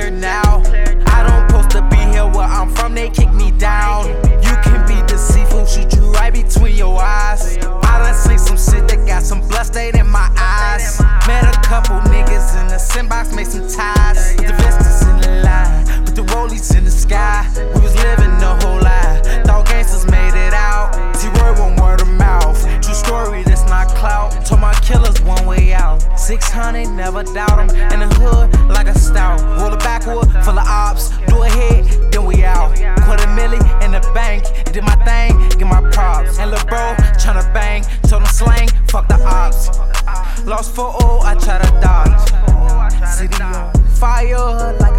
clear now. I don't supposed to be here where I'm from, they kick me down. You can be deceitful, shoot you right between your eyes. I done seen some shit that got some blood stain in my eyes. Met a couple niggas in the sandbox, made some ties. Put the Vestas in the line, put the rollies in the sky. We was living the whole life, thought gangsters made it out. T-word won't word of mouth, true story, that's not clout. Told my killers one way out, 600, never doubt them. In the hood, like a stout, roll a backwood, full of ops. Do a hit, then we out. $250,000 in the bank, did my thing, get my props. And lil' bro, tryna bang, told him slang, fuck the ops. Lost 4-0, I try to